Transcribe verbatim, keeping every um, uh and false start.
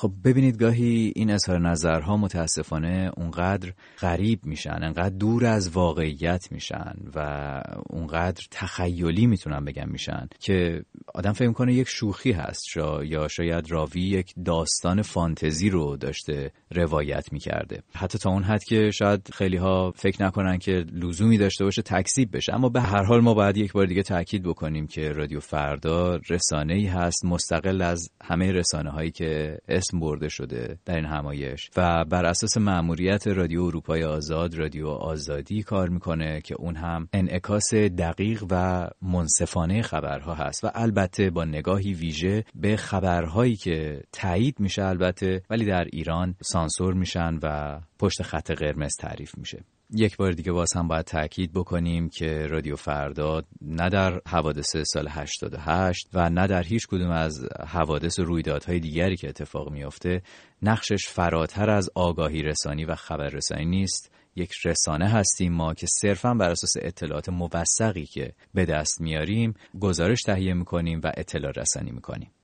خب ببینید گاهی این اظهار نظرها متاسفانه اونقدر غریب میشن، انقدر دور از واقعیت میشن و اونقدر تخیلی میتونن بگم میشن که آدم فکر میکنه یک شوخی هست شا یا شاید راوی یک داستان فانتزی رو داشته روایت میکرده، حتی تا اون حد که شاید خیلی ها فکر نکنن که لزومی داشته باشه تکذیب بشه. اما به هر حال ما باید یک بار دیگه تاکید بکنیم که رادیو فردا رسانه‌ای هست مستقل از همه رسانه هایی که اسم برده شده در این همایش و بر اساس مأموریت رادیو اروپای آزاد، رادیو آزادی کار میکنه که اون هم انعکاس دقیق و منصفانه خبرها هست و البته با نگاهی ویژه به خبرهایی که تایید میشه البته ولی در ایران سانسور میشن و پشت خط قرمز تعریف میشه. یک بار دیگه باز هم باید تأکید بکنیم که رادیو فردا نه در حوادث سال هشتاد و هشت و نه در هیچ کدوم از حوادث و رویدادهای دیگری که اتفاق میفته نقشش فراتر از آگاهی رسانی و خبر رسانی نیست. یک رسانه هستیم ما که صرفاً بر اساس اطلاعات موثقی که به دست میاریم گزارش تهیه میکنیم و اطلاع رسانی میکنیم.